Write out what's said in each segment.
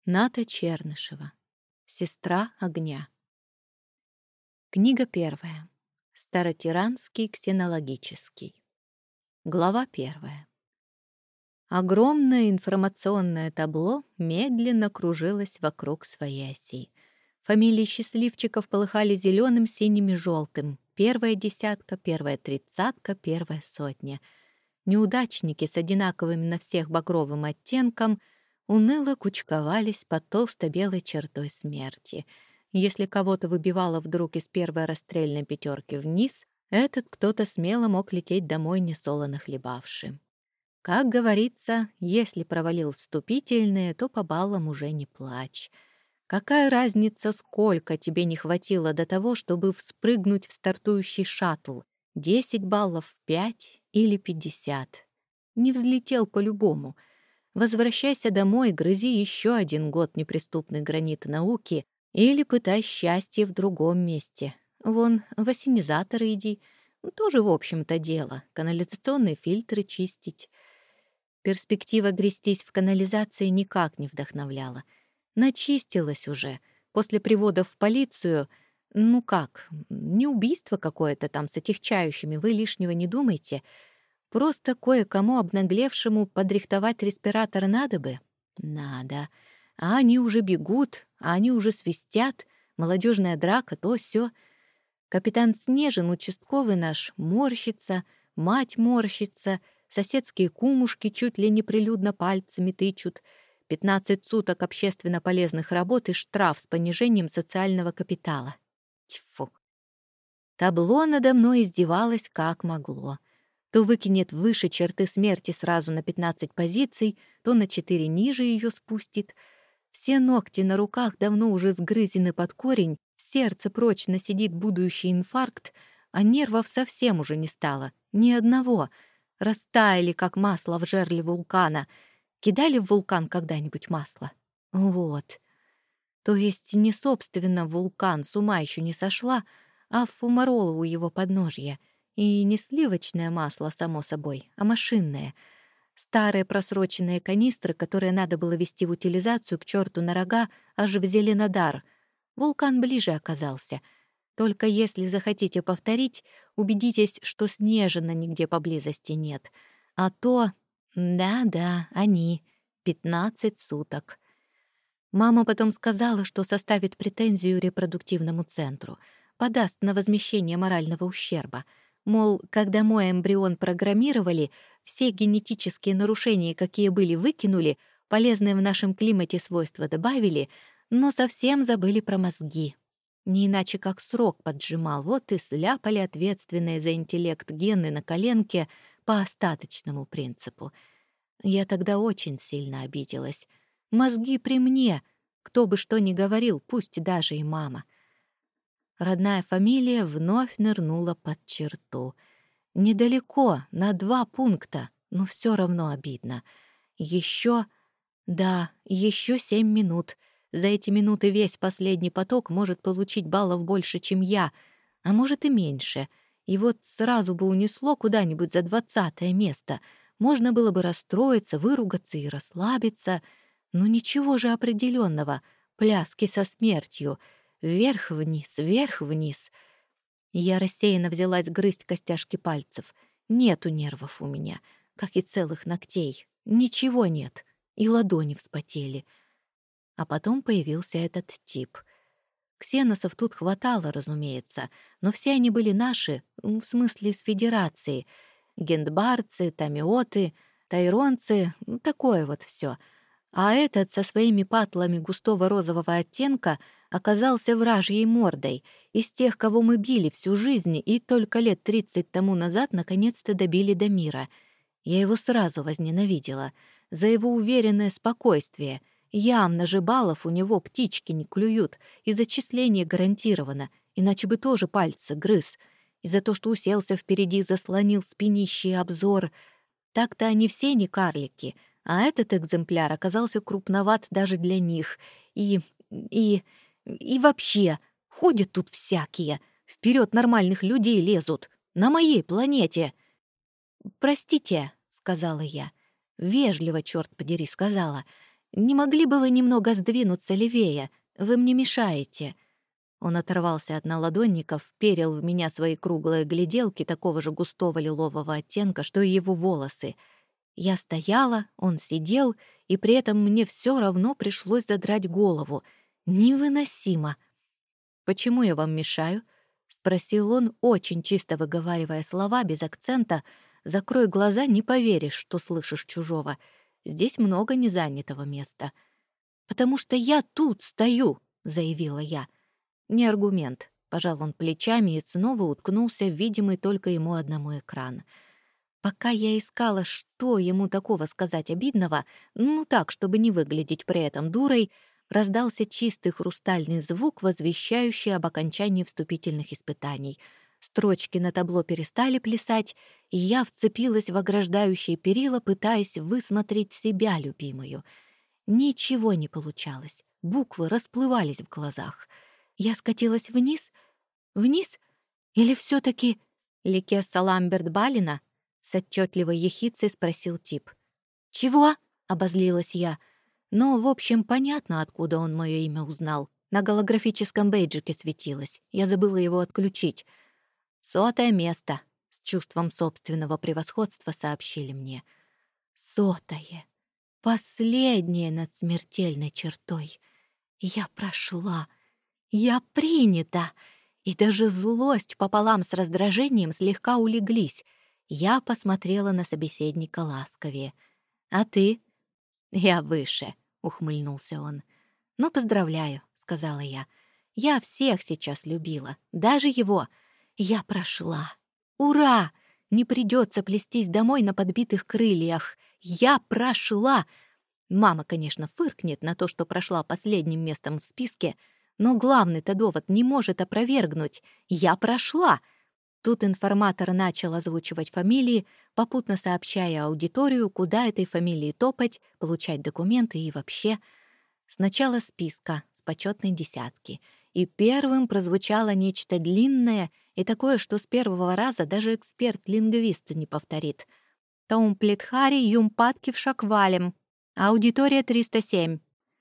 Ната Чернышева. Сестра огня. Книга первая. Старотиранский ксенологический. Глава первая. Огромное информационное табло медленно кружилось вокруг своей оси. Фамилии счастливчиков полыхали зеленым, синим и желтым. Первая десятка, первая тридцатка, первая сотня. Неудачники с одинаковым на всех багровым оттенком уныло кучковались под толсто-белой чертой смерти. Если кого-то выбивало вдруг из первой расстрельной пятерки вниз, этот кто-то смело мог лететь домой несолоно хлебавши. Как говорится, если провалил вступительные, то по баллам уже не плачь. Какая разница, сколько тебе не хватило до того, чтобы вспрыгнуть в стартующий шаттл? 10 баллов, 5 или 50? Не взлетел по-любому. Возвращайся домой, грызи еще 1 год неприступный гранит науки или пытай счастье в другом месте. Вон, в ассенизаторы иди. Тоже, в общем-то, дело. Канализационные фильтры чистить. Перспектива грестись в канализации никак не вдохновляла. Начистилась уже. После привода в полицию, ну как, не убийство какое-то там с отягчающими, вы лишнего не думайте. Просто кое-кому обнаглевшему подрихтовать респиратор надо бы? Надо. А они уже бегут, а они уже свистят. Молодежная драка, то сё. Капитан Снежин, участковый наш, морщится, мать морщится, соседские кумушки чуть ли не прилюдно пальцами тычут. 15 суток общественно полезных работ и штраф с понижением социального капитала. Тьфу. Табло надо мной издевалось как могло. То выкинет выше черты смерти сразу на 15 позиций, то на 4 ниже ее спустит. Все ногти на руках давно уже сгрызены под корень, в сердце прочно сидит будущий инфаркт, а нервов совсем уже не стало, ни одного. Растаяли, как масло в жерле вулкана. Кидали в вулкан когда-нибудь масло? Вот. То есть не собственно вулкан, с ума еще не сошла, а фумаролы у его подножья. И не сливочное масло, само собой, а машинное. Старые просроченные канистры, которые надо было везти в утилизацию к черту на рога, аж в Зеленодар. Вулкан ближе оказался. Только если захотите повторить, убедитесь, что Снежина нигде поблизости нет. А то... Да-да, они. 15 суток. Мама потом сказала, что составит претензию репродуктивному центру, подаст на возмещение морального ущерба. Мол, когда мой эмбрион программировали, все генетические нарушения, какие были, выкинули, полезные в нашем климате свойства добавили, но совсем забыли про мозги. Не иначе как срок поджимал, вот и сляпали ответственные за интеллект гены на коленке по остаточному принципу. Я тогда очень сильно обиделась. Мозги при мне, кто бы что ни говорил, пусть даже и мама. Родная фамилия вновь нырнула под черту. Недалеко, на 2 пункта, но все равно обидно. Еще 7 минут. За эти минуты весь последний поток может получить баллов больше, чем я, а может и меньше. И вот сразу бы унесло куда-нибудь за 20-е место. Можно было бы расстроиться, выругаться и расслабиться. Но ничего же определенного. Пляски со смертью. Вверх-вниз, вверх-вниз. Я рассеянно взялась грызть костяшки пальцев. Нету нервов у меня, как и целых ногтей. Ничего нет. И ладони вспотели. А потом появился этот тип. Ксеносов тут хватало, разумеется, но все они были наши, в смысле из Федерации. Гендбарцы, тамиоты, тайронцы, такое вот все. А этот со своими патлами густого розового оттенка оказался вражьей мордой, из тех, кого мы били всю жизнь и только лет 30 тому назад наконец-то добили до мира. Я его сразу возненавидела за его уверенное спокойствие. Явно же баллов у него птички не клюют, и зачисление гарантировано, иначе бы тоже пальцы грыз. И за то, что уселся впереди, заслонил спинищий обзор. Так-то они все не карлики, а этот экземпляр оказался крупноват даже для них. И вообще, ходят тут всякие, вперед нормальных людей лезут, на моей планете. «Простите», — сказала я. Вежливо, черт подери, сказала. «Не могли бы вы немного сдвинуться левее? Вы мне мешаете». Он оторвался от наладонников, вперил в меня свои круглые гляделки такого же густого лилового оттенка, что и его волосы. Я стояла, он сидел, и при этом мне все равно пришлось задрать голову. Невыносимо. «Почему я вам мешаю?» — спросил он, очень чисто выговаривая слова, без акцента. «Закрой глаза, не поверишь, что слышишь чужого. Здесь много незанятого места». «Потому что я тут стою», — заявила я. «Не аргумент». Пожал он плечами и снова уткнулся в видимый только ему одному экран. Пока я искала, что ему такого сказать обидного, ну так, чтобы не выглядеть при этом дурой, раздался чистый хрустальный звук, возвещающий об окончании вступительных испытаний. Строчки на табло перестали плясать, и я вцепилась в ограждающие перила, пытаясь высмотреть себя, любимую. Ничего не получалось. Буквы расплывались в глазах. Я скатилась вниз? Вниз? Или все-таки Ликесса Ламберт Балина? С отчетливой ехицей спросил тип. «Чего?» — обозлилась я. Но, в общем, понятно, откуда он мое имя узнал. На голографическом бейджике светилось. Я забыла его отключить. «100-е место», — с чувством собственного превосходства сообщили мне. 100-е. Последнее над смертельной чертой. Я прошла. Я принята. И даже злость пополам с раздражением слегка улеглись. Я посмотрела на собеседника ласковее. «А ты?» «Я выше», — ухмыльнулся он. «Ну, поздравляю», — сказала я. «Я всех сейчас любила, даже его. Я прошла. Ура! Не придется плестись домой на подбитых крыльях. Я прошла!» Мама, конечно, фыркнет на то, что прошла последним местом в списке, но главный-то довод не может опровергнуть. «Я прошла!» Тут информатор начал озвучивать фамилии, попутно сообщая аудиторию, куда этой фамилии топать, получать документы и вообще. Сначала списка с почетной десятки. И первым прозвучало нечто длинное и такое, что с первого раза даже эксперт-лингвист не повторит. «Таумплетхари юмпатки в шаквалем. Аудитория 307».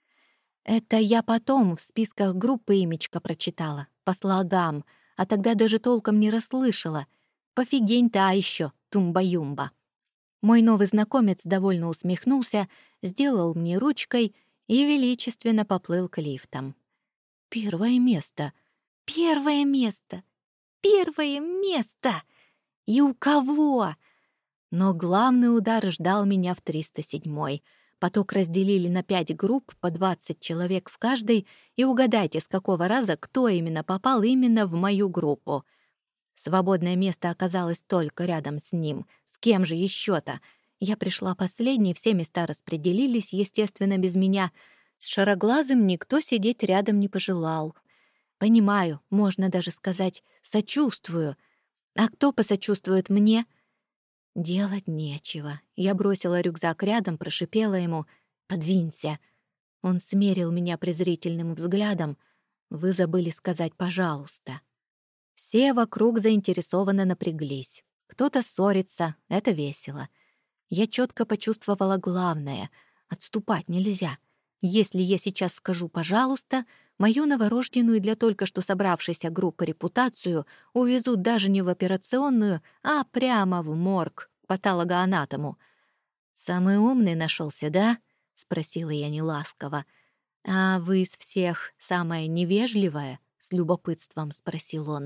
Это я потом в списках группы имечко прочитала, по слогам, а тогда даже толком не расслышала. Пофигень та еще, тумба-юмба. Мой новый знакомец довольно усмехнулся, сделал мне ручкой и величественно поплыл к лифтам. Первое место! Первое место! Первое место! И у кого? Но главный удар ждал меня в 307-й. Поток разделили на 5 групп, по 20 человек в каждой, и угадайте, с какого раза кто именно попал именно в мою группу. Свободное место оказалось только рядом с ним. С кем же еще-то? Я пришла последней, все места распределились, естественно, без меня. С Шароглазым никто сидеть рядом не пожелал. Понимаю, можно даже сказать «сочувствую». А кто посочувствует мне? Делать нечего. Я бросила рюкзак рядом, прошипела ему «Подвинься». Он смерил меня презрительным взглядом. «Вы забыли сказать «пожалуйста». Все вокруг заинтересованно напряглись. Кто-то ссорится, это весело. Я четко почувствовала главное — отступать нельзя. Если я сейчас скажу «пожалуйста», мою новорожденную для только что собравшейся группы репутацию увезут даже не в операционную, а прямо в морг к патологоанатому. «Самый умный нашелся, да?» — спросила я неласково. «А вы из всех самая невежливая?» — с любопытством спросил он.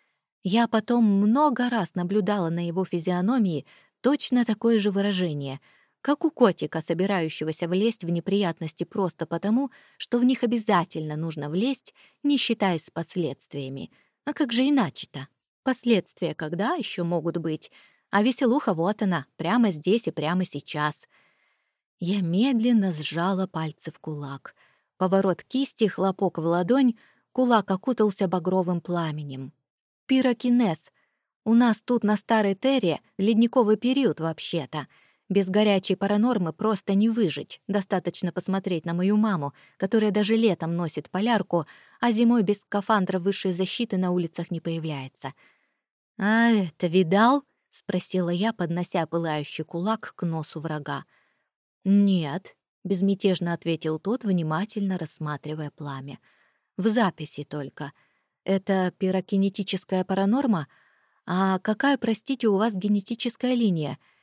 Я потом много раз наблюдала на его физиономии точно такое же выражение, как у котика, собирающегося влезть в неприятности просто потому, что в них обязательно нужно влезть, не считаясь с последствиями. А как же иначе-то? Последствия когда еще могут быть? А веселуха вот она, прямо здесь и прямо сейчас. Я медленно сжала пальцы в кулак. Поворот кисти, хлопок в ладонь, кулак окутался багровым пламенем. Пирокинез. У нас тут на Старой Терре ледниковый период вообще-то. Без горячей паранормы просто не выжить. Достаточно посмотреть на мою маму, которая даже летом носит полярку, а зимой без скафандра высшей защиты на улицах не появляется. «А это видал?» — спросила я, поднося пылающий кулак к носу врага. «Нет», — безмятежно ответил тот, внимательно рассматривая пламя. «В записи только. Это пирокинетическая паранорма? А какая, простите, у вас генетическая линия?